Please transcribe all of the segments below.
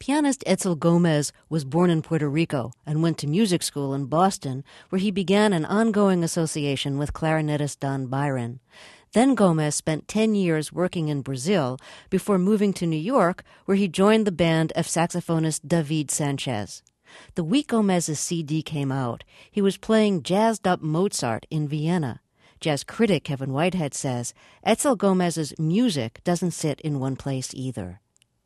Pianist Edsel Gomez was born in Puerto Rico and went to music school in Boston, where he began an ongoing association with clarinetist Don Byron. Then Gomez spent 10 years working in Brazil before moving to New York, where he joined the band of saxophonist David Sanchez. The week Gomez's CD came out, he was playing jazzed-up Mozart in Vienna. Jazz critic Kevin Whitehead says Edsel Gomez's music doesn't sit in one place either.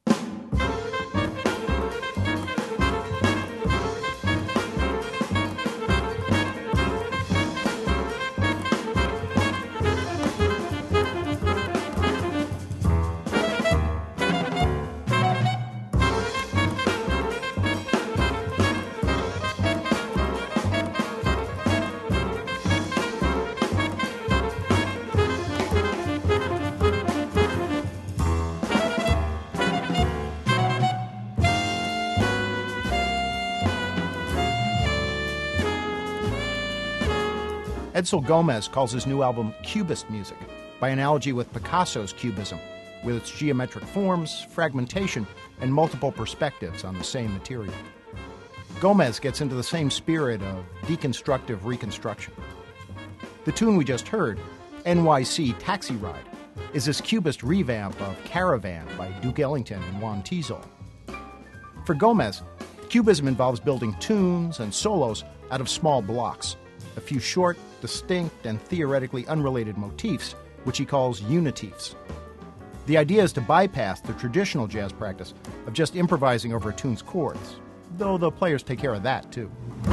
Edsel Gomez calls his new album Cubist music, by analogy with Picasso's Cubism, with its geometric forms, fragmentation, and multiple perspectives on the same material. Gomez gets into the same spirit of deconstructive reconstruction. The tune we just heard, NYC Taxi Ride, is this Cubist revamp of Caravan by Duke Ellington and Juan Tizol. For Gomez, Cubism involves building tunes and solos out of small blocks, a few short, distinct, and theoretically unrelated motifs, which he calls unitiefs. The idea is to bypass the traditional jazz practice of just improvising over a tune's chords, though the players take care of that too.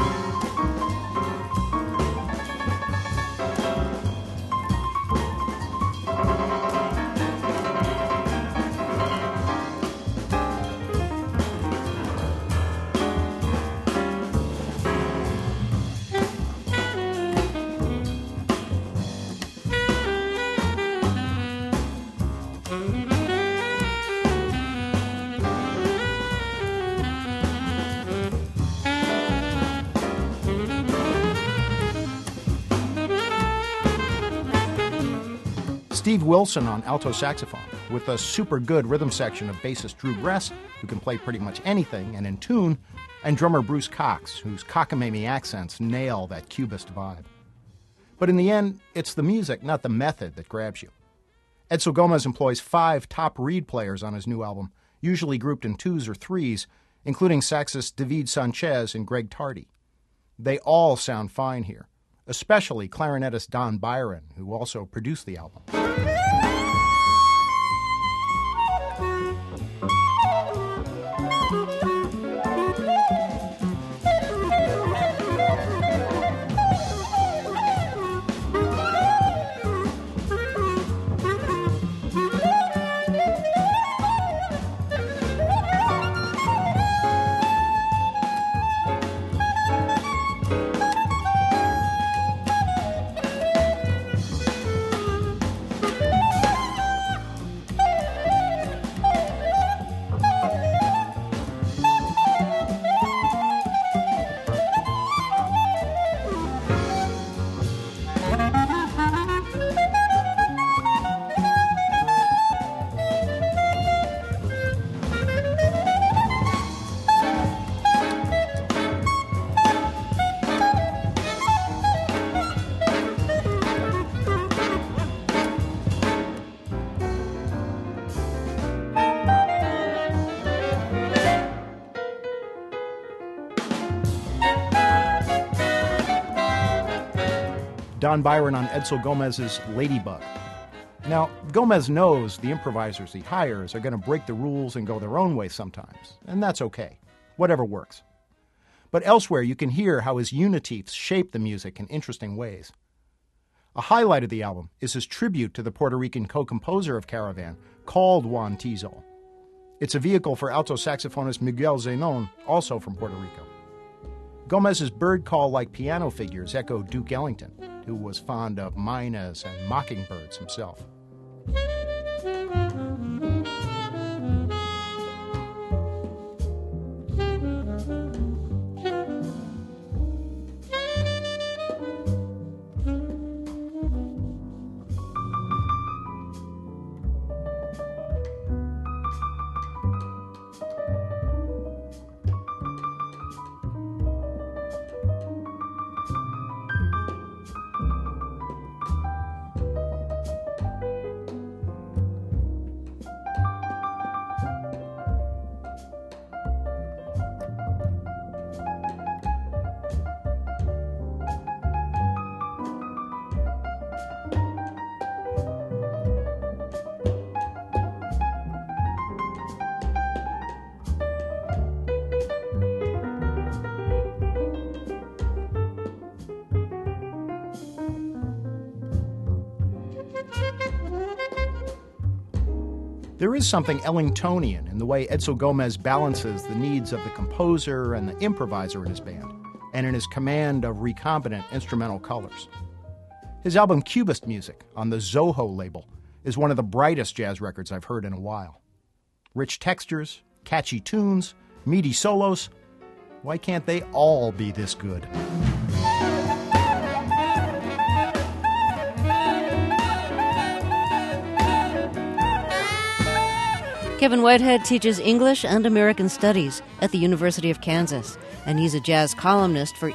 Steve Wilson on alto saxophone, with a super good rhythm section of bassist Drew Gress, who can play pretty much anything and in tune, and drummer Bruce Cox, whose cockamamie accents nail that Cubist vibe. But in the end, it's the music, not the method, that grabs you. Edsel Gomez employs 5 top reed players on his new album, usually grouped in 2s or 3s, including saxist David Sanchez and Greg Tardy. They all sound fine here, especially clarinetist Don Byron, who also produced the album. Don Byron on Edsel Gomez's Ladybug. Now, Gomez knows the improvisers he hires are going to break the rules and go their own way sometimes, and that's okay. Whatever works. But elsewhere, you can hear how his unitiefs shape the music in interesting ways. A highlight of the album is his tribute to the Puerto Rican co-composer of Caravan, called Juan Tizol. It's a vehicle for alto saxophonist Miguel Zenon, also from Puerto Rico. Gomez's bird call-like piano figures echo Duke Ellington, who was fond of mynas and mockingbirds himself. There is something Ellingtonian in the way Edsel Gomez balances the needs of the composer and the improviser in his band, and in his command of recombinant instrumental colors. His album Cubist Music on the Zoho label is one of the brightest jazz records I've heard in a while. Rich textures, catchy tunes, meaty solos. Why can't they all be this good? Kevin Whitehead teaches English and American Studies at the University of Kansas, and he's a jazz columnist for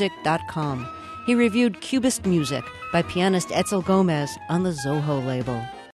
emusic.com. He reviewed Cubist Music by pianist Edsel Gomez on the Zoho label.